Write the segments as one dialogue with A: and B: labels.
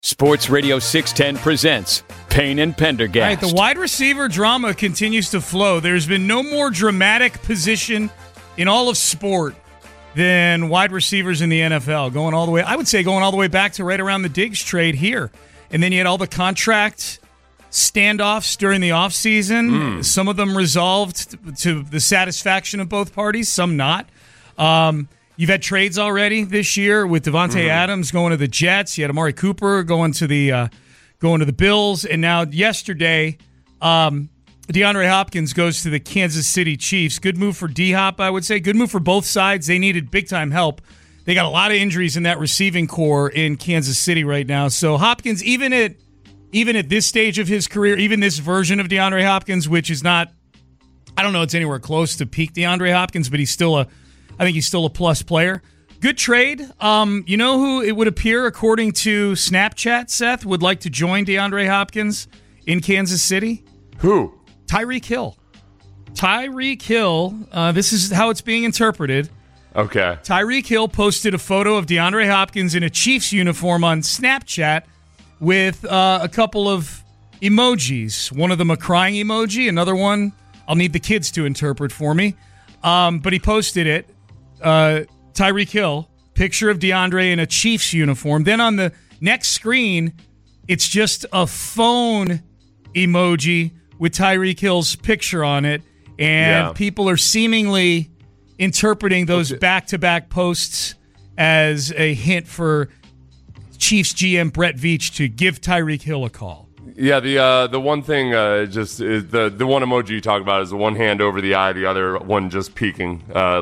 A: Sports Radio 610 presents Payne and Pendergast.
B: All right, the wide receiver drama continues to flow. There's been no more dramatic position in all of sport than wide receivers in the NFL. Going all the way back to right around the Diggs trade here. And then you had all the contract standoffs during the offseason. Some of them resolved to the satisfaction of both parties, some not. You've had trades already this year with Devontae Adams going to the Jets. You had Amari Cooper going to the Bills, and now yesterday, DeAndre Hopkins goes to the Kansas City Chiefs. Good move for D-Hop, I would say. Good move for both sides. They needed big-time help. They got a lot of injuries in that receiving core in Kansas City right now. So Hopkins, even at this stage of his career, even this version of DeAndre Hopkins, which is not, I don't know, it's anywhere close to peak DeAndre Hopkins, but I think he's still a plus player. Good trade. You know who it would appear, according to Snapchat, Seth, would like to join DeAndre Hopkins in Kansas City?
C: Who?
B: Tyreek Hill. Tyreek Hill, this is how it's being interpreted.
C: Okay.
B: Tyreek Hill posted a photo of DeAndre Hopkins in a Chiefs uniform on Snapchat with a couple of emojis. One of them a crying emoji, another one I'll need the kids to interpret for me. But he posted it. Tyreek Hill, picture of DeAndre in a Chiefs uniform. Then on the next screen, it's just a phone emoji with Tyreek Hill's picture on it. And people are seemingly interpreting those back-to-back posts as a hint for Chiefs GM Brett Veach to give Tyreek Hill a call.
C: Yeah, the one thing just is the one emoji you talk about is the one hand over the eye, the other one just peeking,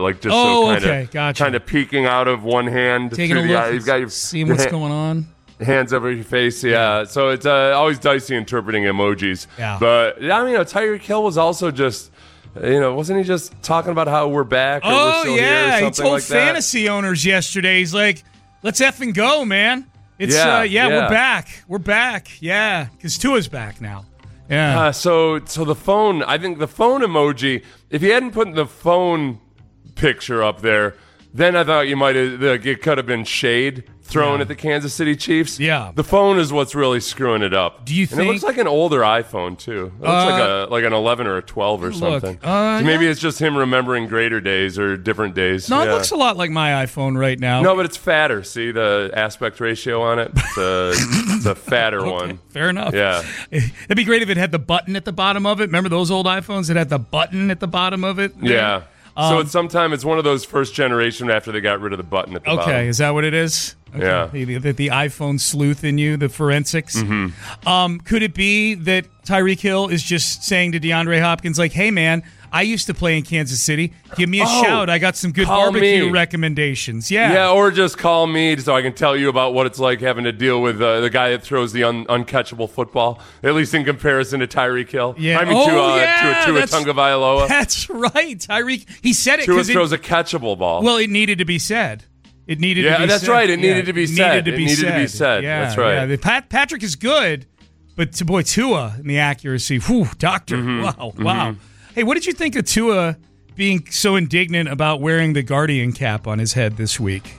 C: kind of peeking out of one hand
B: taking
C: through
B: a
C: the
B: look,
C: eye. You've got your
B: seeing what's going on.
C: Hands over your face, yeah. So it's always dicey interpreting emojis.
B: Yeah.
C: But I mean, Tyreek Hill was also just. Wasn't he just talking about how we're back? Or we're still here or
B: he told
C: like
B: fantasy owners yesterday. He's like, "Let's effing go, man! It's we're back, yeah, because Tua's back now." Yeah.
C: So the phone, I think the phone emoji. If you hadn't put the phone picture up there, then I thought you might have. It could have been shade thrown at the Kansas City Chiefs.
B: Yeah.
C: The phone is what's really screwing it up.
B: Do you
C: and
B: think
C: it looks like an older iPhone too? It looks like an 11 or a 12 or something. So maybe it's just him remembering greater days or different days.
B: No, it looks a lot like my iPhone right now.
C: No, but it's fatter. See the aspect ratio on it? It's a fatter one.
B: Fair enough.
C: Yeah.
B: It'd be great if it had the button at the bottom of it. Remember those old iPhones that had the button at the bottom of it?
C: Yeah. So it's one of those first generation after they got rid of the button at the bottom.
B: Okay, is that what it is? Okay.
C: Yeah.
B: The iPhone sleuth in you, the forensics.
C: Mm-hmm.
B: Could it be that Tyreek Hill is just saying to DeAndre Hopkins, like, hey, man, I used to play in Kansas City. Give me a shout. I got some good barbecue recommendations. Yeah.
C: Yeah, or just call me so I can tell you about what it's like having to deal with the guy that throws the uncatchable football, at least in comparison to Tyreek Hill.
B: Yeah.
C: I mean, Tua Tagovailoa.
B: That's right. Tyreek, he said it.
C: Tua throws a catchable ball.
B: Well, it needed to be said. It needed to be said.
C: Yeah, that's right. It needed to be said.
B: It needed to be said.
C: Yeah, that's right.
B: Yeah. Patrick is good, but Tua and the accuracy. Whew, doctor.
C: Mm-hmm.
B: Wow. Hey, what did you think of Tua being so indignant about wearing the Guardian cap on his head this week?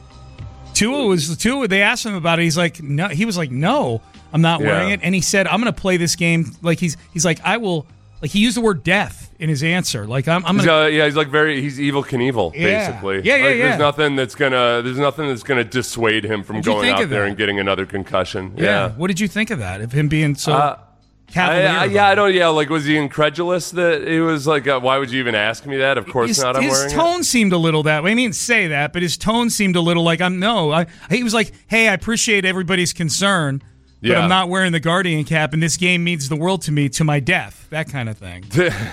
B: Tua. They asked him about it. He's like, no. He was like, no, I'm not wearing it. And he said, I'm going to play this game. Like he's like, I will. Like he used the word death in his answer. Like I'm gonna.
C: He's like he's Evil Knievel, basically.
B: Yeah.
C: There's nothing that's gonna dissuade him from going out there and getting another concussion. Yeah.
B: What did you think of that? Of him being so. Cavalier
C: was he incredulous that it was like, why would you even ask me that? Of course not, I'm wearing it.
B: His tone seemed a little that way. I mean, say that, but his tone seemed a little like, he was like, hey, I appreciate everybody's concern, but I'm not wearing the Guardian cap, and this game means the world to me, to my death, that kind of thing.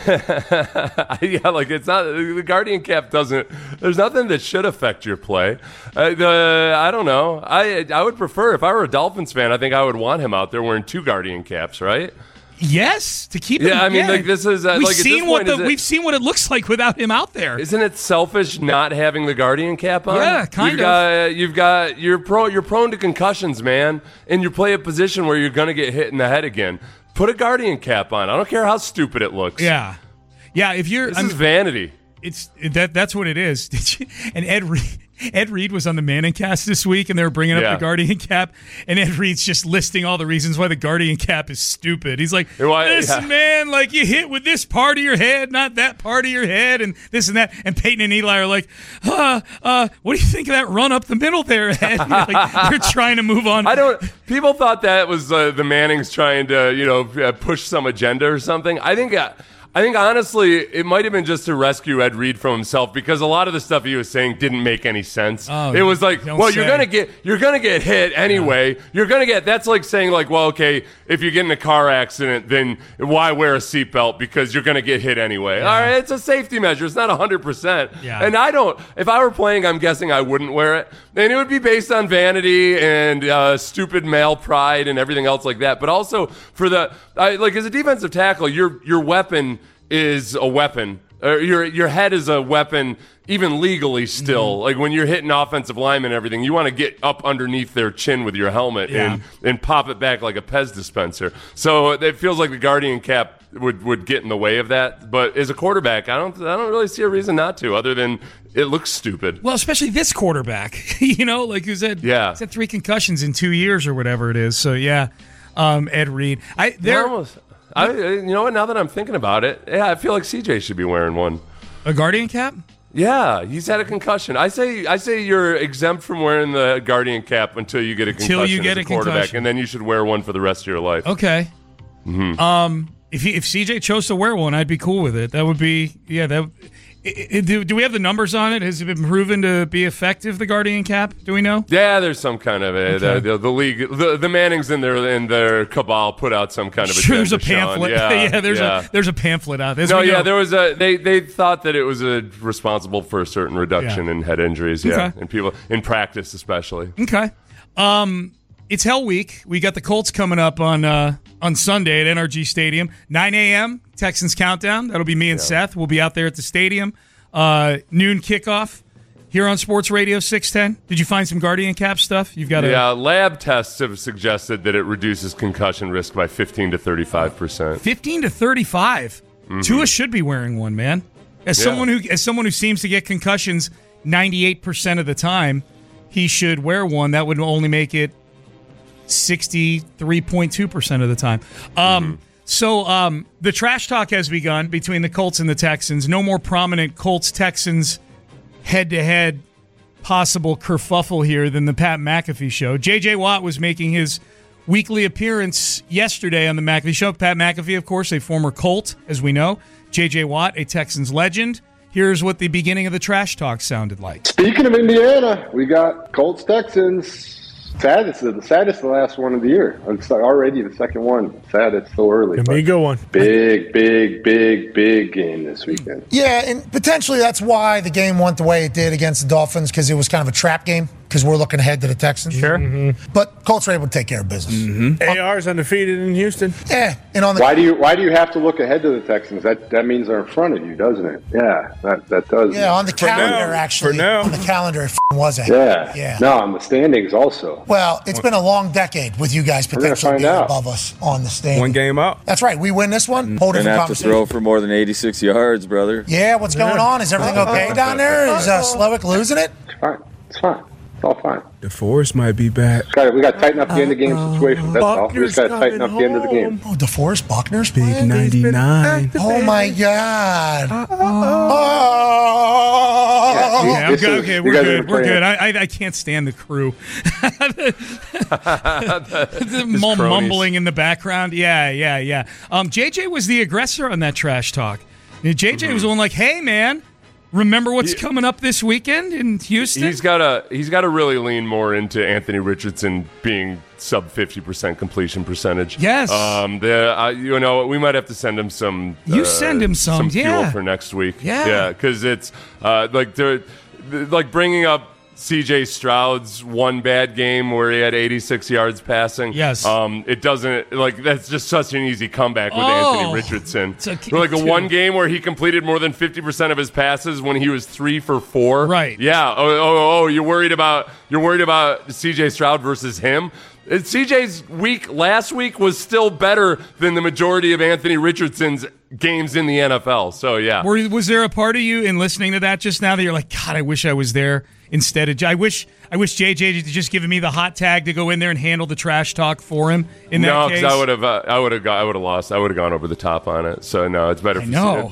C: It's not, the Guardian cap doesn't, there's nothing that should affect your play. I don't know. I would prefer, if I were a Dolphins fan, I think I would want him out there wearing two Guardian caps, right?
B: Yes, to keep him.
C: Yeah, I mean, this is
B: we've seen what it looks like without him out there.
C: Isn't it selfish not having the Guardian cap on?
B: Yeah, kind of.
C: You're prone to concussions, man, and you play a position where you're going to get hit in the head again. Put a Guardian cap on. I don't care how stupid it looks.
B: Yeah. If you're,
C: this is vanity.
B: That's what it is. And Ed Reed was on the Manning cast this week, and they were bringing up the Guardian cap, and Ed Reed's just listing all the reasons why the Guardian cap is stupid. He's like, listen, man, like you hit with this part of your head, not that part of your head, and this and that. And Peyton and Eli are like, what do you think of that run up the middle there, Ed? Like, they're trying to move on.
C: People thought that was the Mannings trying to, push some agenda or something. I think honestly, it might have been just to rescue Ed Reed from himself, because a lot of the stuff he was saying didn't make any sense. It was like, you're gonna get hit anyway. Yeah. That's like saying like, well, okay, if you get in a car accident, then why wear a seatbelt, because you're gonna get hit anyway. Yeah. All right, it's a safety measure. It's not 100%. Yeah. And if I were playing, I'm guessing I wouldn't wear it. And it would be based on vanity and stupid male pride and everything else like that. But also as a defensive tackle, your weapon is a weapon. Your head is a weapon, even legally still. Like when you're hitting offensive linemen and everything, you want to get up underneath their chin with your helmet and pop it back like a Pez dispenser. So it feels like the Guardian cap would get in the way of that. But as a quarterback, I don't really see a reason not to, other than it looks stupid.
B: Well, especially this quarterback, who's had 3 concussions in 2 years or whatever it is. So Ed Reed.
C: You know what? Now that I'm thinking about it, I feel like CJ should be wearing one.
B: A Guardian cap?
C: Yeah, he's had a concussion. I say you're exempt from wearing the Guardian cap until you get a concussion as a quarterback, and then you should wear one for the rest of your life.
B: Okay. Mm-hmm. If CJ chose to wear one, I'd be cool with it. That would be Do we have the numbers on it? Has it been proven to be effective, the Guardian cap? Do we know?
C: Yeah, there's some kind of it. Okay. The league, the Mannings in their cabal put out some kind of agenda.
B: There's a pamphlet. There's a pamphlet out there.
C: There was they thought that it was responsible for a certain reduction in head injuries. Yeah, and people in practice especially.
B: Okay. It's Hell Week. We got the Colts coming up on Sunday at NRG Stadium, 9 a.m. Texans countdown. That'll be me and Seth. We'll be out there at the stadium. Noon kickoff here on Sports Radio 610. Did you find some Guardian cap stuff? You've got
C: lab tests have suggested that it reduces concussion risk by 15 to 35%.
B: 15 to 35. Mm-hmm. Tua should be wearing one, man. As someone who seems to get concussions 98% of the time, he should wear one. That would only make it 63.2% of the time. So the trash talk has begun between the Colts and the Texans. No more prominent Colts-Texans head-to-head possible kerfuffle here than the Pat McAfee show. J.J. Watt was making his weekly appearance yesterday on the McAfee show. Pat McAfee, of course, a former Colt, as we know. J.J. Watt, a Texans legend. Here's what the beginning of the trash talk sounded like.
D: Speaking of Indiana, we got Colts-Texans. Saddest the last one of the year. It's already the second one. Sad it's so early.
E: It may go on.
D: Big game this weekend.
F: Yeah, and potentially that's why the game went the way it did against the Dolphins, because it was kind of a trap game, because we're looking ahead to the Texans.
E: Sure. Mm-hmm.
F: But Colts are able to take care of business.
E: Mm-hmm. AR's undefeated in Houston.
F: Yeah. And
D: why do you have to look ahead to the Texans? That means they're in front of you, doesn't it? Yeah, that does.
F: Yeah, on the calendar, actually.
E: For now.
F: On the calendar, it wasn't.
D: Yeah. No, on the standings also.
F: Well, it's been a long decade with you guys potentially being above us on the standings.
E: One game up.
F: That's right. We win this one. Whole different
G: have to throw for more than 86 yards, brother.
F: Yeah, what's going on? Is everything okay down there? Is Slowick losing it?
D: It's fine. It's all fine.
E: DeForest might be back.
D: We got to tighten up the end of the game situation. That's all. We just got to tighten up the end of the game.
F: Oh, DeForest Buckner's
E: big
F: playing?
E: 99.
F: Oh, my God.
B: Okay, we're good. We're good. I can't stand the crew. Mumbling in the background. Yeah. JJ was the aggressor on that trash talk. JJ was the one like, hey, man, remember what's coming up this weekend in Houston?
C: He's got to really lean more into Anthony Richardson being sub 50% completion percentage.
B: Yes.
C: We might have to send him some.
B: You send him some
C: fuel for next week.
B: Yeah.
C: Because it's like bringing up C.J. Stroud's one bad game where he had 86 yards passing.
B: Yes.
C: It doesn't, that's just such an easy comeback with Anthony Richardson. A one game where he completed more than 50% of his passes when he was 3 for 4.
B: Right.
C: Yeah. You're worried about C.J. Stroud versus him. CJ's week last week was still better than the majority of Anthony Richardson's games in the NFL. So, yeah.
B: Was there a part of you in listening to that just now that you're like, God, I wish I was there instead of I wish JJ had just given me the hot tag to go in there and handle the trash talk for him in that case?
C: No, because I would have lost. I would have gone over the top on it. So, no, it's better for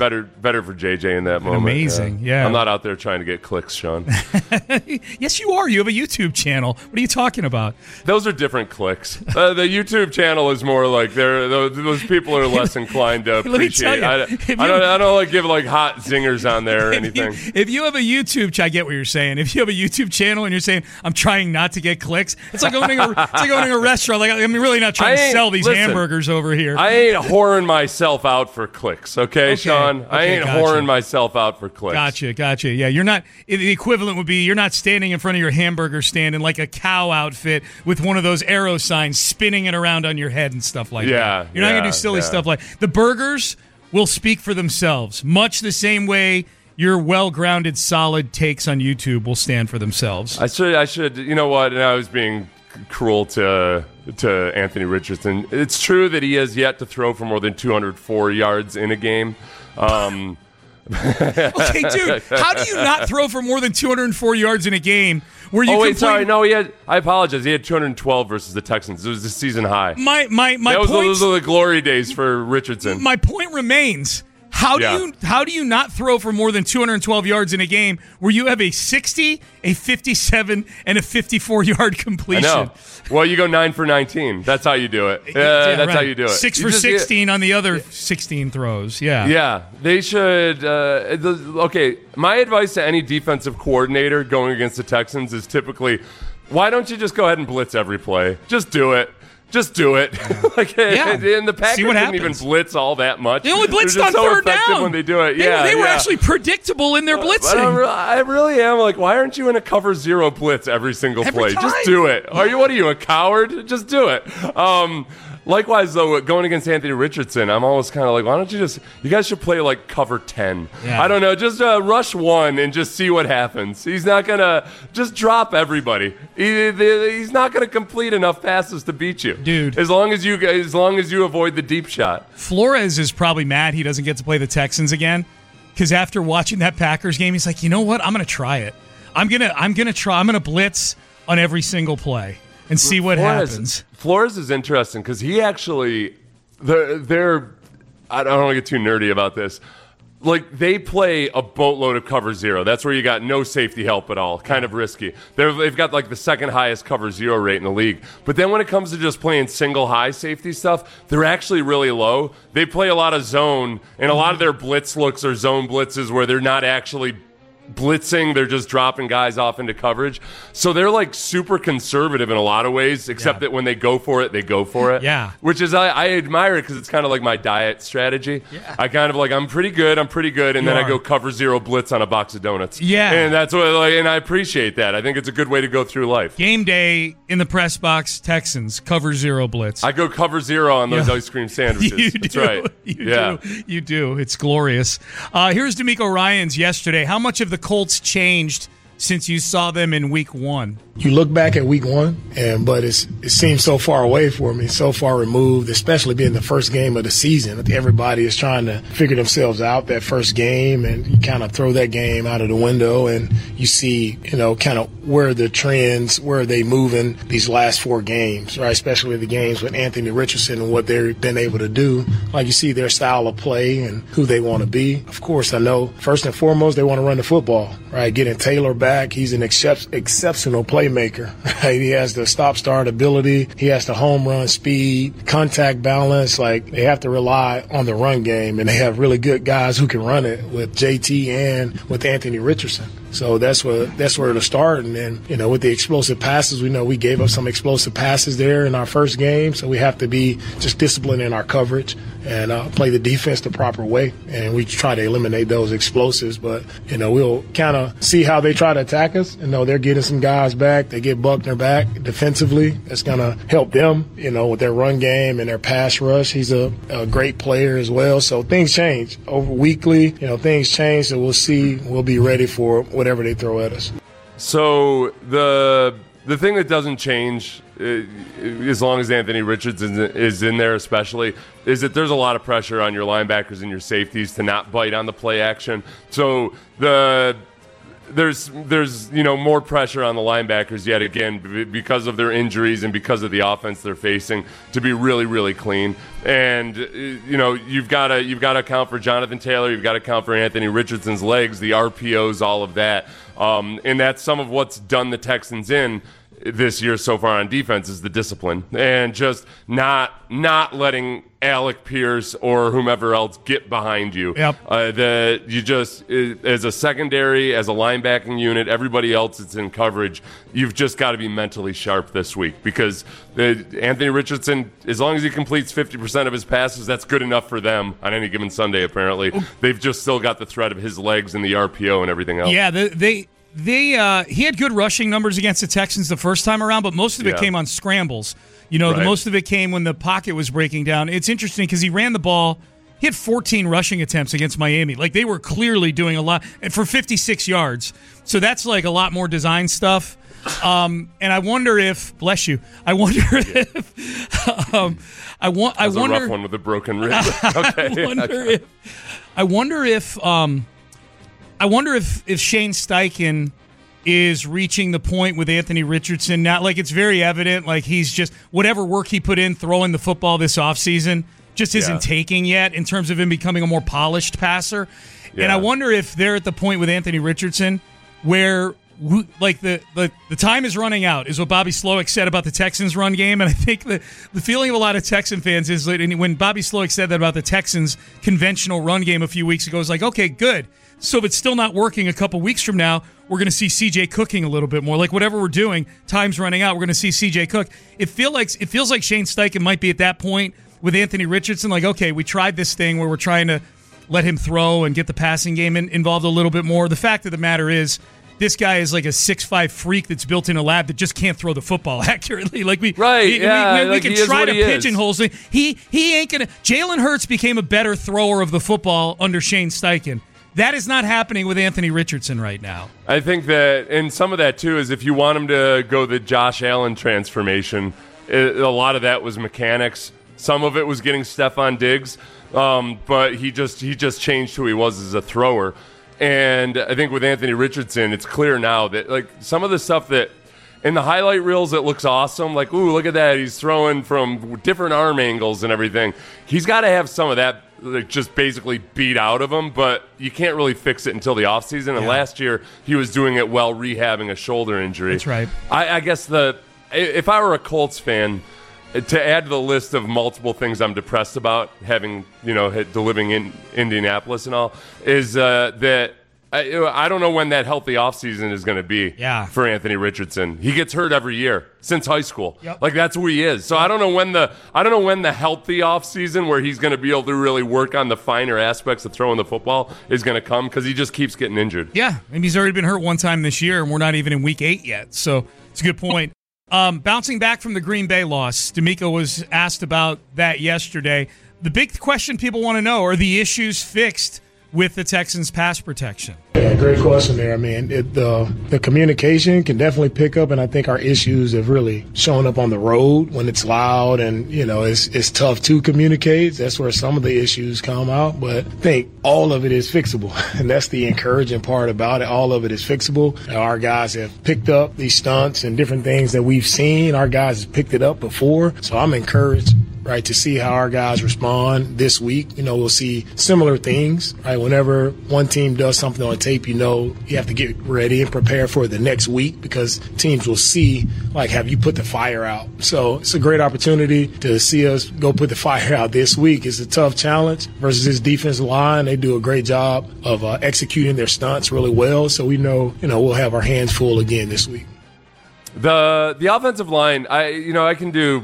C: JJ in that moment.
B: Amazing, yeah.
C: I'm not out there trying to get clicks, Sean.
B: Yes, you are. You have a YouTube channel. What are you talking about?
C: Those are different clicks. The YouTube channel is more like those people are less inclined to appreciate. I don't like give like hot zingers on there or anything.
B: If you have a YouTube, I get what you're saying. If you have a YouTube channel and you're saying I'm trying not to get clicks, it's like owning a restaurant. Like I'm really not trying to sell these hamburgers over here.
C: I ain't whoring myself out for clicks, okay, Sean? I ain't whoring myself out for clicks.
B: Gotcha. Yeah, you're not. The equivalent would be you're not standing in front of your hamburger stand in like a cow outfit with one of those arrow signs spinning it around on your head and stuff like that. You're not gonna do silly stuff like the burgers will speak for themselves, much the same way your well-grounded, solid takes on YouTube will stand for themselves.
C: I should. You know what? And I was being cruel to Anthony Richardson. It's true that he has yet to throw for more than 204 yards in a game.
B: Okay, dude, how do you not throw for more than 204 yards in a game?
C: I apologize. He had 212 versus the Texans. It was the season high. Those are the glory days for Richardson.
B: My point remains. How do you not throw for more than 212 yards in a game where you have a 60, a 57, and a 54-yard completion?
C: I know. Well, you go 9 for 19. That's how you do it. That's how you do it.
B: 6 for 16 on the other 16 throws. Yeah.
C: Yeah. They should. Okay. My advice to any defensive coordinator going against the Texans is typically, why don't you just go ahead and blitz every play? Just do it. Just do it. And the Packers didn't even blitz all that much.
B: They only blitzed on third down
C: when they do it.
B: They were actually predictable in their blitzing.
C: I really am like, why aren't you in a cover zero blitz every single play? Just do it. What are you, a coward? Just do it. Likewise, though, going against Anthony Richardson, I'm almost kind of like, why don't you guys should play like cover 10. Yeah. I don't know, just rush 1 and just see what happens. He's not going to just drop everybody. He's not going to complete enough passes to beat you.
B: Dude.
C: As long as you avoid the deep shot.
B: Flores is probably mad he doesn't get to play the Texans again because after watching that Packers game, he's like, you know what? I'm going to try it. I'm going to blitz on every single play and see what happens.
C: Flores is interesting because he actually, they're I don't want to get too nerdy about this. Like, they play a boatload of cover zero. That's where you got no safety help at all. Kind of risky. They've got, like, the second highest cover zero rate in the league. But then when it comes to just playing single high safety stuff, they're actually really low. They play a lot of zone, and a lot of their blitz looks are zone blitzes where they're not actually blitzing, they're just dropping guys off into coverage. So they're like super conservative in a lot of ways, except that when they go for it, they go for it.
B: Yeah.
C: Which is, I admire it because it's kind of like my diet strategy.
B: Yeah.
C: I kind of like, I'm pretty good, and then I go cover zero blitz on a box of donuts.
B: Yeah.
C: And that's what, and I appreciate that. I think it's a good way to go through life.
B: Game day in the press box, Texans, cover zero blitz.
C: I go cover zero on those ice cream sandwiches.
B: You do.
C: That's right.
B: You do. It's glorious. Here's D'Amico Ryans yesterday. How much of the Colts changed since you saw them in week 1?
H: You look back at week 1, but it seems so far away for me, so far removed, especially being the first game of the season. Everybody is trying to figure themselves out that first game, and you kind of throw that game out of the window, and you see, kind of where the trends, where are they moving these last 4 games, right? Especially the games with Anthony Richardson and what they've been able to do. Like, you see their style of play and who they want to be. Of course, I know first and foremost they want to run the football, right? Getting Taylor back, he's an exceptional playmaker. Right? He has the stop-start ability. He has the home run speed, contact balance. Like, they have to rely on the run game, and they have really good guys who can run it with JT and with Anthony Richardson. So that's where to start. And then, with the explosive passes, we know we gave up some explosive passes there in our first game. So we have to be just disciplined in our coverage and play the defense the proper way. And we try to eliminate those explosives. But, we'll kind of see how they try to attack us. They're getting some guys back. They get Buckner back defensively. That's going to help them, with their run game and their pass rush. He's a great player as well. So things change over weekly. Things change. So we'll see. We'll be ready for whatever they throw at us.
C: So the the thing that doesn't change, as long as Anthony Richardson is in there especially, is that there's a lot of pressure on your linebackers and your safeties to not bite on the play action. So there's more pressure on the linebackers yet again because of their injuries and because of the offense they're facing to be really, really clean. And you've got to account for Jonathan Taylor, you've got to account for Anthony Richardson's legs, the RPOs, all of that. And that's some of what's done the Texans in this year so far on defense is the discipline and just not letting Alec Pierce or whomever else get behind you.
B: Yep.
C: You just, as a secondary, as a linebacking unit, everybody else that's in coverage, you've just got to be mentally sharp this week because Anthony Richardson, as long as he completes 50% of his passes, that's good enough for them on any given Sunday, apparently. They've just still got the threat of his legs and the RPO and everything else.
B: Yeah, he had good rushing numbers against the Texans the first time around, but most of it came on scrambles.
C: Right.
B: Most of it came when the pocket was breaking down. It's interesting because he ran the ball. He had 14 rushing attempts against Miami. Like, they were clearly doing a lot and for 56 yards. So that's like a lot more design stuff. And I wonder if, bless you, I wonder if, I wonder
C: a rough one with a broken rib. Okay.
B: I wonder if Shane Steichen is reaching the point with Anthony Richardson now. Like, it's very evident, like, he's just, whatever work he put in throwing the football this offseason just isn't taking yet in terms of him becoming a more polished passer. Yeah. And I wonder if they're at the point with Anthony Richardson where, like, the time is running out, is what Bobby Slowick said about the Texans' run game. And I think the feeling of a lot of Texan fans is that when Bobby Slowick said that about the Texans' conventional run game a few weeks ago, it's like, okay, good. So if it's still not working a couple weeks from now, we're going to see C.J. cooking a little bit more. Like, whatever we're doing, time's running out. We're going to see C.J. cook. It feels like Shane Steichen might be at that point with Anthony Richardson. Like, okay, we tried this thing where we're trying to let him throw and get the passing game involved a little bit more. The fact of the matter is, this guy is like a 6'5" freak that's built in a lab that just can't throw the football accurately. Like we can try to pigeonhole him. He ain't gonna. Jalen Hurts became a better thrower of the football under Shane Steichen. That is not happening with Anthony Richardson right now.
C: I think that, and some of that too is if you want him to go the Josh Allen transformation, a lot of that was mechanics. Some of it was getting Stephon Diggs, but he just changed who he was as a thrower. And I think with Anthony Richardson, it's clear now that, like, some of the stuff that in the highlight reels, it looks awesome. Like, ooh, look at that. He's throwing from different arm angles and everything. He's got to have some of that, like, just basically beat out of him, but you can't really fix it until the offseason. And last year, he was doing it while rehabbing a shoulder injury.
B: That's right.
C: I guess if I were a Colts fan, to add to the list of multiple things I'm depressed about having, living in Indianapolis and all, is that I don't know when that healthy offseason is going to be for Anthony Richardson. He gets hurt every year since high school.
B: Yep.
C: Like, that's who he is. So I don't know when the healthy offseason where he's going to be able to really work on the finer aspects of throwing the football is going to come, because he just keeps getting injured.
B: Yeah, and he's already been hurt one time this year, and we're not even in week 8 yet. So it's a good point. Bouncing back from the Green Bay loss, D'Amico was asked about that yesterday. The big question people want to know, are the issues fixed with the Texans' pass protection?
H: Yeah, great question there. I mean, the communication can definitely pick up, and I think our issues have really shown up on the road when it's loud and, it's tough to communicate. That's where some of the issues come out, but I think all of it is fixable, and that's the encouraging part about it. All of it is fixable. Our guys have picked up these stunts and different things that we've seen. Our guys have picked it up before, so I'm encouraged, right, to see how our guys respond this week. We'll see similar things, right? Whenever one team does something on tape, you have to get ready and prepare for the next week, because teams will see, like, have you put the fire out? So it's a great opportunity to see us go put the fire out this week. It's a tough challenge versus this defensive line. They do a great job of executing their stunts really well. So we know, we'll have our hands full again this week.
C: The offensive line, I can do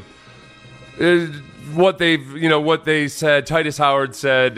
C: what they said. Titus Howard said,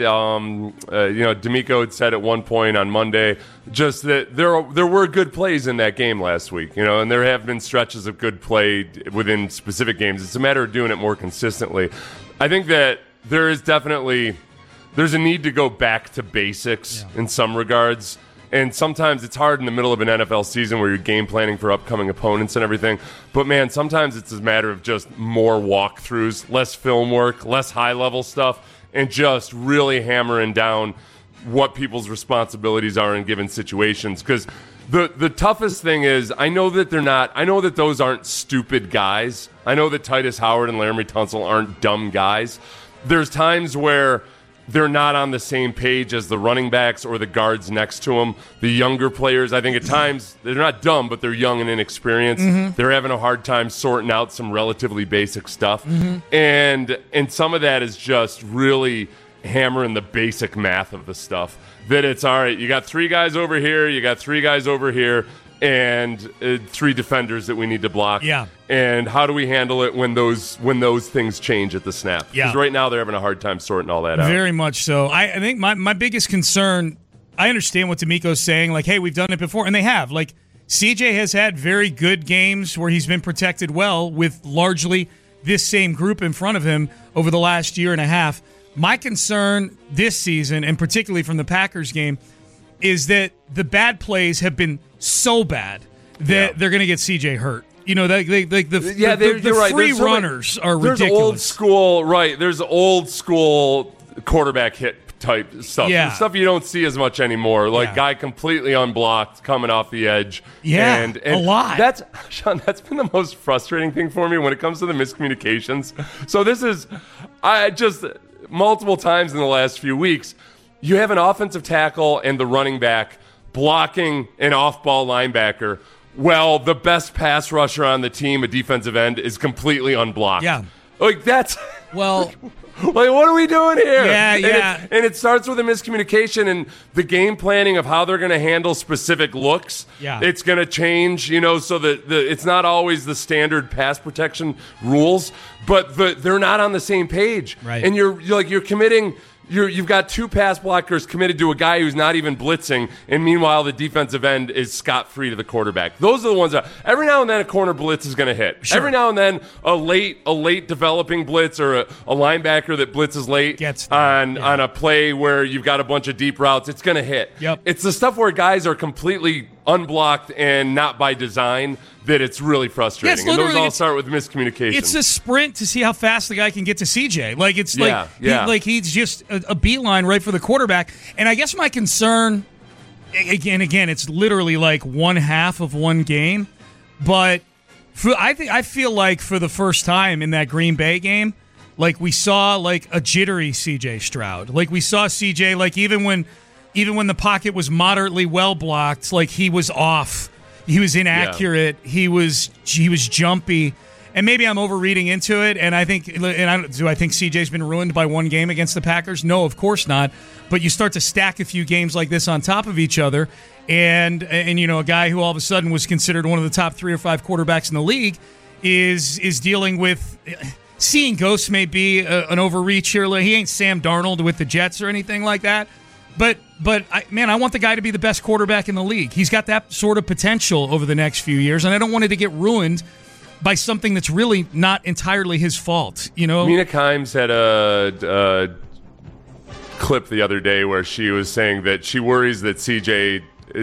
C: D'Amico had said at one point on Monday, just that there were good plays in that game last week, and there have been stretches of good play within specific games. It's a matter of doing it more consistently. I think that there's a need to go back to basics in some regards. And sometimes it's hard in the middle of an NFL season where you're game planning for upcoming opponents and everything. But, man, sometimes it's a matter of just more walkthroughs, less film work, less high-level stuff, and just really hammering down what people's responsibilities are in given situations. Because the toughest thing is, I know that those aren't stupid guys. I know that Titus Howard and Laramie Tunsil aren't dumb guys. There's times where they're not on the same page as the running backs or the guards next to them. The younger players, I think at times, they're not dumb, but they're young and inexperienced. Mm-hmm. They're having a hard time sorting out some relatively basic stuff. Mm-hmm. And some of that is just really hammering the basic math of the stuff. That it's, all right, you got 3 guys over here, you got 3 guys over here, and 3 defenders that we need to block.
B: Yeah.
C: And how do we handle it when those things change at the snap?
B: Yeah.
C: Because right now they're having a hard time sorting all that out.
B: Very much so. I think my biggest concern, I understand what D'Amico's saying, like, hey, we've done it before, and they have. Like, CJ has had very good games where he's been protected well with largely this same group in front of him over the last year and a half. My concern this season, and particularly from the Packers game, is that the bad plays have been so bad that they're going to get CJ hurt. You know, the free runners are ridiculous.
C: There's old school, right? There's old school quarterback hit type stuff.
B: Yeah.
C: Stuff you don't see as much anymore. Like guy completely unblocked, coming off the edge.
B: Yeah,
C: and
B: a lot.
C: Sean, that's been the most frustrating thing for me when it comes to the miscommunications. So this is, I just, multiple times in the last few weeks, you have an offensive tackle and the running back blocking an off-ball linebacker. Well, the best pass rusher on the team, a defensive end, is completely unblocked.
B: Yeah.
C: Like, that's...
B: Well...
C: like, what are we doing here?
B: Yeah.
C: And it starts with a miscommunication and the game planning of how they're going to handle specific looks. Yeah. It's going to change, you know, so that it's not always the standard pass protection rules, but they're not on the same page.
B: Right.
C: And you're committing... You've got 2 pass blockers committed to a guy who's not even blitzing, and meanwhile the defensive end is scot-free to the quarterback. Those are the ones that every now and then a corner blitz is going to hit. Sure. Every now and then a late developing blitz or a linebacker that blitzes late on a play where you've got a bunch of deep routes, it's going to hit.
B: Yep.
C: It's the stuff where guys are completely unblocked and not by design that it's really frustrating. And those all start with miscommunication.
B: It's a sprint to see how fast the guy can get to CJ. Like, it's he's just a beeline right for the quarterback. And I guess my concern, again, it's literally like one half of one game. But I feel like for the first time in that Green Bay game, like we saw like a jittery CJ Stroud. Like we saw CJ, like even when the pocket was moderately well blocked, like he was off. He was inaccurate. Yeah. He was jumpy. And maybe I'm overreading into it. And I think CJ's been ruined by one game against the Packers? No, of course not. But you start to stack a few games like this on top of each other, and you know, a guy who all of a sudden was considered one of the top 3 or 5 quarterbacks in the league is dealing with seeing ghosts. May be an overreach here. He ain't Sam Darnold with the Jets or anything like that. But I want the guy to be the best quarterback in the league. He's got that sort of potential over the next few years, and I don't want it to get ruined by something that's really not entirely his fault. You know,
C: Mina Kimes had a clip the other day where she was saying that she worries that CJ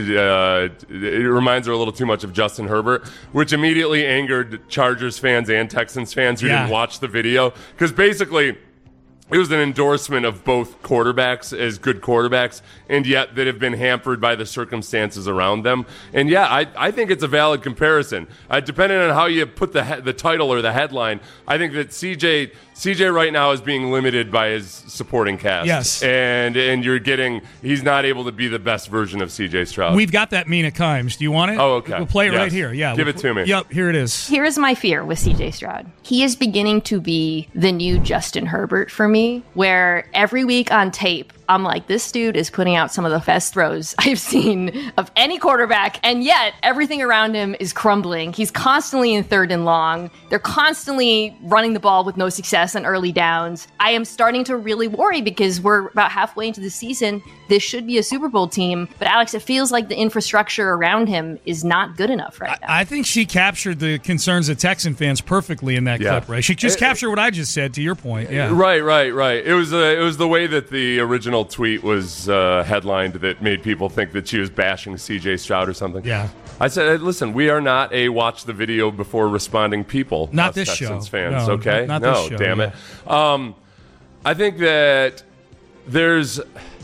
C: it reminds her a little too much of Justin Herbert, which immediately angered Chargers fans and Texans fans who didn't watch the video, because basically it was an endorsement of both quarterbacks as good quarterbacks, and yet that have been hampered by the circumstances around them. And I think it's a valid comparison. Depending on how you put the title or the headline, I think that CJ right now is being limited by his supporting cast.
B: Yes.
C: And he's not able to be the best version of CJ Stroud.
B: We've got that Mina Kimes. Do you want it?
C: Oh, okay.
B: We'll play it right here. Yeah.
C: Give it to me.
B: Yep, here it is.
I: Here's my fear with CJ Stroud. He is beginning to be the new Justin Herbert for me, where every week on tape, I'm like, this dude is putting out some of the best throws I've seen of any quarterback, and yet everything around him is crumbling. He's constantly in 3rd and long. They're constantly running the ball with no success on early downs. I am starting to really worry because we're about halfway into the season. This should be a Super Bowl team, but Alex, it feels like the infrastructure around him is not good enough right now.
B: I think she captured the concerns of Texan fans perfectly in that clip, right? She just captured what I just said, to your point. Yeah.
C: Right. Right. It was the way that the original tweet was headlined that made people think that she was bashing C.J. Stroud or something.
B: Yeah.
C: I said, listen, we are not a watch the video before responding people.
B: Not
C: us
B: this
C: Texans
B: show.
C: fans,
B: No,
C: okay?
B: not this show,
C: damn
B: yeah.
C: it. I think that there's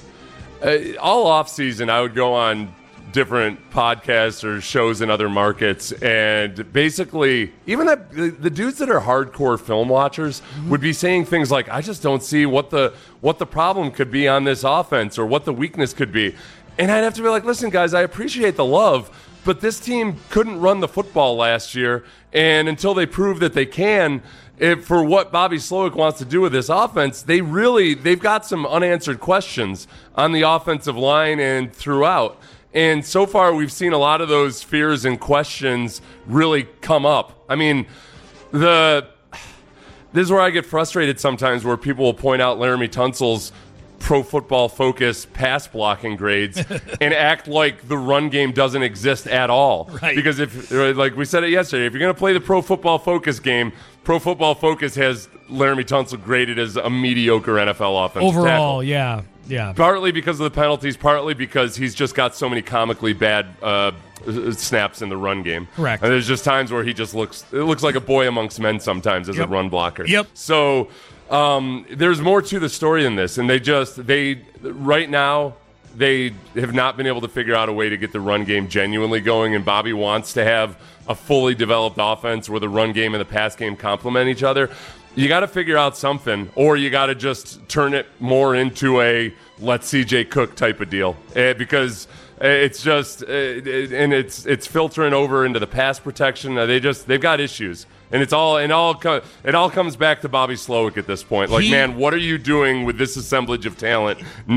C: all off season I would go on different podcasts or shows in other markets, and basically even the dudes that are hardcore film watchers would be saying things like, I just don't see what the problem could be on this offense or what the weakness could be. And I'd have to be like, listen, guys, I appreciate the love, but this team couldn't run the football last year, and until they prove that they can, for what Bobby Slowick wants to do with this offense, they've got some unanswered questions on the offensive line and throughout. And so far, we've seen a lot of those fears and questions really come up. I mean, this is where I get frustrated sometimes, where people will point out Laramie Tunsil's Pro Football Focus pass blocking grades and act like the run game doesn't exist at all.
B: Right.
C: Because like we said it yesterday, if you're going to play the Pro Football Focus game, Pro Football Focus has Laramie Tunsil graded as a mediocre NFL offensive
B: Overall,
C: tackle.
B: yeah.
C: Partly because of the penalties, partly because he's just got so many comically bad snaps in the run game.
B: Correct.
C: And there's just times where he just looks like a boy amongst men sometimes as a run blocker.
B: Yep.
C: So there's more to the story than this, and they right now they have not been able to figure out a way to get the run game genuinely going, and Bobby wants to have a fully developed offense where the run game and the pass game complement each other. You got to figure out something, or you got to just turn it more into a let CJ cook type of deal, because it's just and it's filtering over into the pass protection. They've got issues, and it all comes back to Bobby Slowick at this point. Like, man, what are you doing with this assemblage of talent,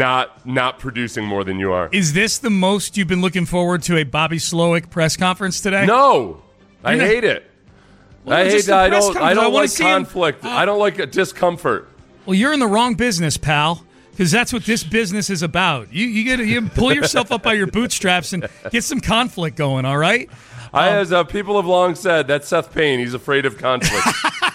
C: not producing more than you are?
B: Is this the most you've been looking forward to a Bobby Slowick press conference today?
C: No, I hate it.
B: Well,
C: I hate that. I don't like
B: see
C: conflict. I don't like discomfort.
B: Well, you're in the wrong business, pal, because that's what this business is about. You pull yourself up by your bootstraps and get some conflict going, all right?
C: As people have long said, that's Seth Payne. He's afraid of conflict.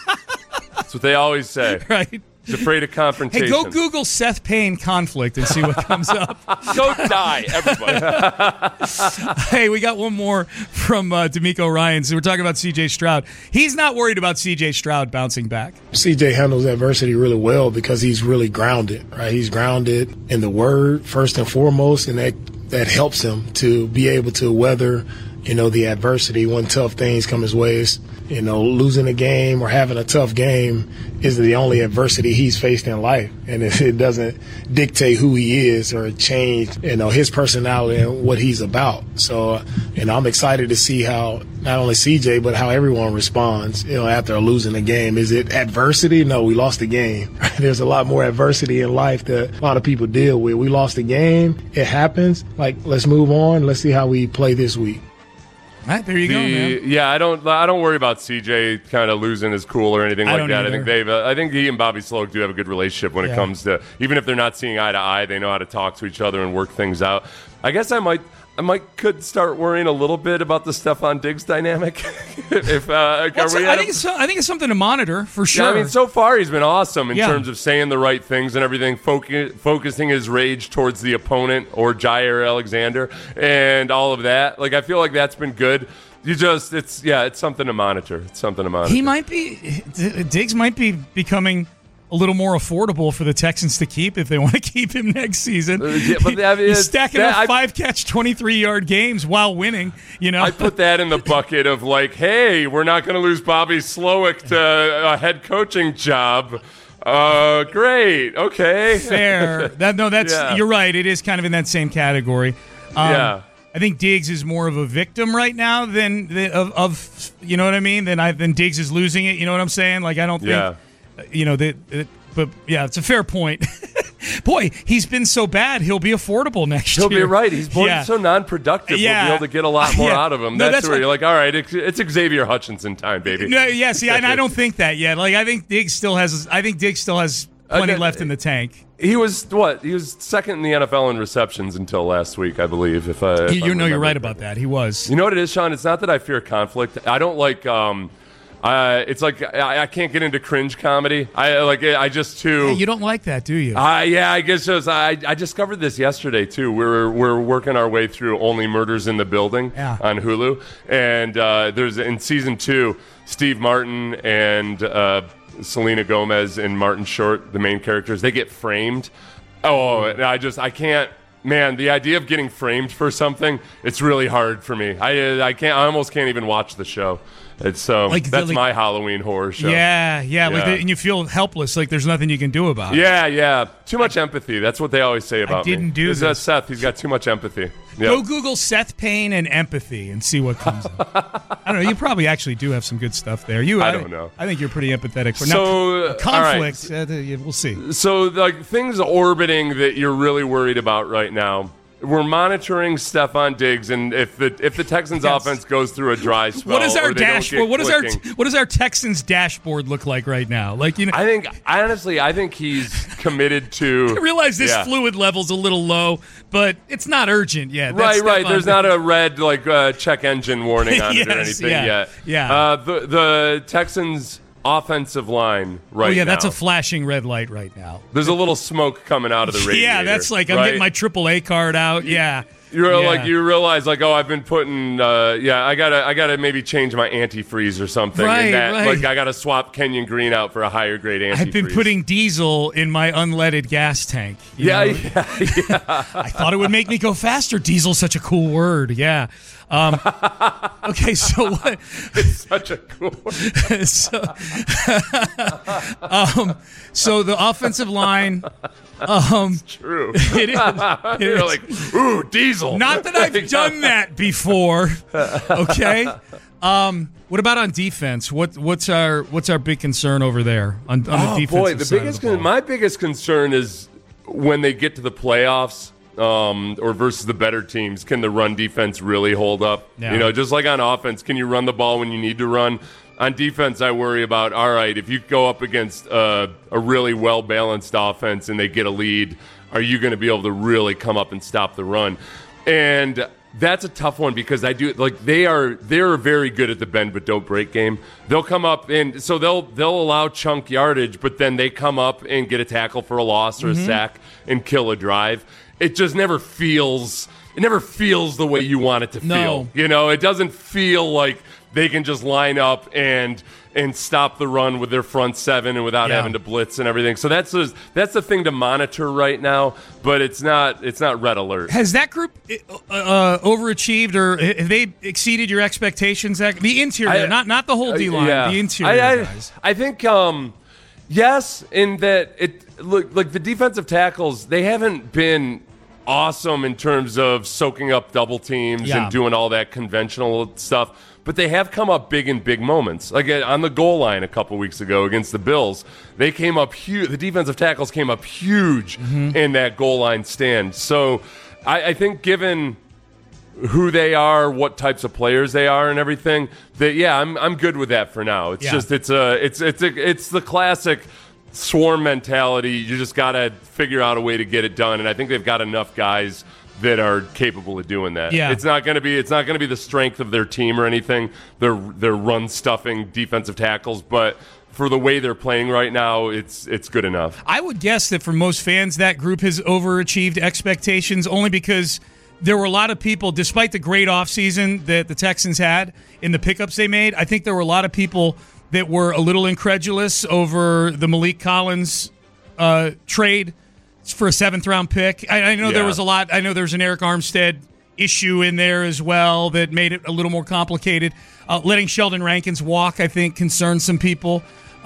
C: That's what they always say.
B: Right.
C: He's afraid of confrontation.
B: Hey, go Google Seth Payne conflict and see what comes up.
C: Go die, everybody.
B: Hey, we got one more from D'Amico Ryan. So we're talking about C.J. Stroud. He's not worried about C.J. Stroud bouncing back.
H: CJ handles adversity really well because he's really grounded, right? He's grounded in the word first and foremost, and that helps him to be able to weather, the adversity when tough things come his way. Losing a game or having a tough game is the only adversity he's faced in life. And if it doesn't dictate who he is or change, his personality and what he's about. So, I'm excited to see how not only CJ, but how everyone responds, after losing a game. Is it adversity? No, we lost the game. There's a lot more adversity in life that a lot of people deal with. We lost the game. It happens. Let's move on. Let's see how we play this week.
B: All right, there you go, man.
C: Yeah, I don't worry about CJ kind of losing his cool or anything like that.
B: Either.
C: I think he and Bobby Slowick do have a good relationship when it comes to, even if they're not seeing eye to eye, they know how to talk to each other and work things out. I guess I could start worrying a little bit about the Stephon Diggs dynamic. I
B: think it's something to monitor for sure.
C: Yeah, I mean, so far he's been awesome in terms of saying the right things and everything, focusing his rage towards the opponent or Jair Alexander and all of that. I feel like that's been good. It's something to monitor. It's something to monitor.
B: Diggs might be becoming a little more affordable for the Texans to keep if they want to keep him next season. He's stacking up 5-catch, 23-yard games while winning.
C: I put that in the bucket of hey, we're not going to lose Bobby Slowick to a head coaching job. Great, okay,
B: fair. You're right. It is kind of in that same category. I think Diggs is more of a victim right now than you know what I mean. Than Diggs is losing it. You know what I'm saying? I don't think. Yeah. But yeah, it's a fair point. Boy, he's been so bad, he'll be affordable next year.
C: He'll be right. He's so non-productive. We'll be able to get a lot more out of him. That's where you're like, all right, it's Xavier Hutchinson time, baby.
B: No, yeah, see, and I don't think that yet. I think Diggs still has plenty left in the tank.
C: He was He was second in the NFL in receptions until last week, I believe. You're
B: right about that. He was.
C: You know what it is, Sean? It's not that I fear conflict. I don't like. It's like I can't get into cringe comedy. I just too.
B: Hey, you don't like that, do you?
C: Yeah, I guess I discovered this yesterday too. We're working our way through Only Murders in the Building on Hulu, and there's in season 2, Steve Martin and Selena Gomez and Martin Short, the main characters, they get framed. Oh, I can't. Man, the idea of getting framed for something, it's really hard for me. I almost can't even watch the show. It's that's my Halloween horror show.
B: Yeah. And you feel helpless, like there's nothing you can do about it.
C: Yeah. Too much empathy. That's what they always say about me.
B: I didn't do this.
C: Seth, he's got too much empathy. Yep.
B: Go Google Seth Payne and empathy and see what comes up. I don't know. You probably actually do have some good stuff there. I don't know. I think you're pretty empathetic. Now, conflict, we'll see.
C: So, like, things orbiting that you're really worried about right now. We're monitoring Stephon Diggs, and if the Texans' offense goes through a dry spell,
B: what is our dashboard? What does our Texans' dashboard look like right now? Like,
C: I think he's committed to.
B: I realize this fluid level's a little low, but it's not urgent yet.
C: Right. There's not a red check engine warning on it or anything yet.
B: Yeah.
C: The Texans' offensive line now.
B: That's a flashing red light right now.
C: There's a little smoke coming out of the radiator.
B: Yeah, that's like I'm getting my AAA card out. Yeah.
C: You realize I've been putting I gotta maybe change my antifreeze or something.
B: Right.
C: Like I gotta swap Kenyon Green out for a higher grade antifreeze.
B: I've been putting diesel in my unleaded gas tank.
C: Yeah.
B: I thought it would make me go faster. Diesel's such a cool word. Yeah. Okay, so what?
C: It's such a cool word.
B: So the offensive line.
C: It's true.
B: It is.
C: You're like, ooh, diesel.
B: Not that I've done that before. Okay. What about on defense? What's our big concern over there on the defensive side?
C: My biggest concern is when they get to the playoffs. Or versus the better teams, can the run defense really hold up?
B: Yeah.
C: Just like on offense, can you run the ball when you need to run? On defense, I worry about, all right, if you go up against a really well-balanced offense and they get a lead, are you going to be able to really come up and stop the run? And that's a tough one because they're very good at the bend but don't break game. They'll come up and so they'll allow chunk yardage, but then they come up and get a tackle for a loss or a sack and kill a drive. It just never feels the way you want it to feel. It doesn't feel like they can just line up and stop the run with their front seven and without having to blitz and everything. So that's the thing to monitor right now, but it's not red alert.
B: Has that group overachieved or have they exceeded your expectations? The interior, not the whole D-line, the interior guys.
C: I think yes, in that like the defensive tackles, they haven't been awesome in terms of soaking up double teams and doing all that conventional stuff. But they have come up big in big moments. Like on the goal line a couple weeks ago against the Bills, they came up huge. The defensive tackles came up huge in that goal line stand. So I think given who they are, what types of players they are, and everything, that I'm good with that for now. It's just it's the classic swarm mentality. You just got to figure out a way to get it done, and I think they've got enough guys that are capable of doing that.
B: Yeah.
C: It's not going to be the strength of their team or anything. They're run stuffing defensive tackles, but for the way they're playing right now, it's good enough.
B: I would guess that for most fans, that group has overachieved expectations only because there were a lot of people, despite the great offseason that the Texans had in the pickups they made, I think there were a lot of people that were a little incredulous over the Malik Collins trade for a 7th-round pick. I know there was a lot. I know there's an Eric Armstead issue in there as well that made it a little more complicated. Letting Sheldon Rankins walk, I think, concerned some people.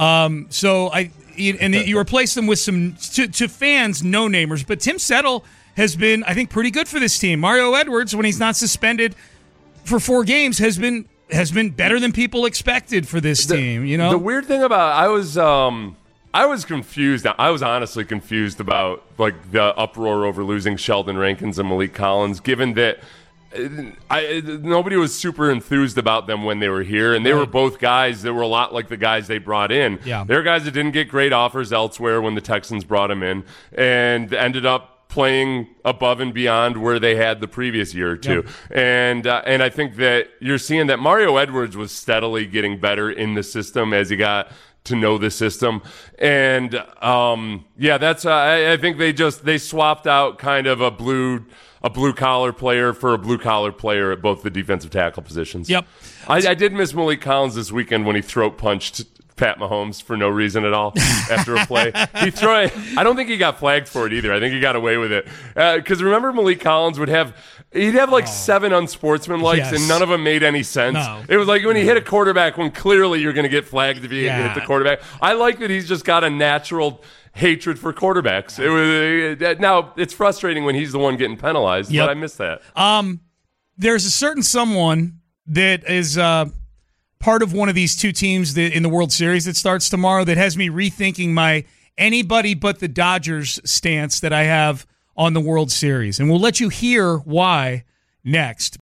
B: You replace them with some, to fans, no-namers. But Tim Settle has been, I think, pretty good for this team. Mario Edwards, when he's not suspended for 4 games, has been better than people expected for this team.
C: The weird thing about I was confused. I was honestly confused about like the uproar over losing Sheldon Rankins and Malik Collins, given that nobody was super enthused about them when they were here, and they were both guys that were a lot like the guys they brought in.
B: Yeah.
C: They're guys that didn't get great offers elsewhere when the Texans brought them in, and ended up playing above and beyond where they had the previous year or two. Yep. And I think that you're seeing that Mario Edwards was steadily getting better in the system as he got to know the system. And that's I think they swapped out kind of a blue collar player for a blue collar player at both the defensive tackle positions.
B: Yep.
C: I did miss Malik Collins this weekend when he throat punched Pat Mahomes for no reason at all after a play. I don't think he got flagged for it either. I think he got away with it. Because remember, Malik Collins he'd have like 7 unsportsmanlikes, and none of them made any sense. No. It was like when he hit a quarterback when clearly you're going to get flagged if you hit the quarterback. I like that he's just got a natural hatred for quarterbacks. Now, it's frustrating when he's the one getting penalized, but I miss that.
B: There's a certain someone that is part of one of these two teams in the World Series that starts tomorrow that has me rethinking my anybody but the Dodgers stance that I have on the World Series. And we'll let you hear why next.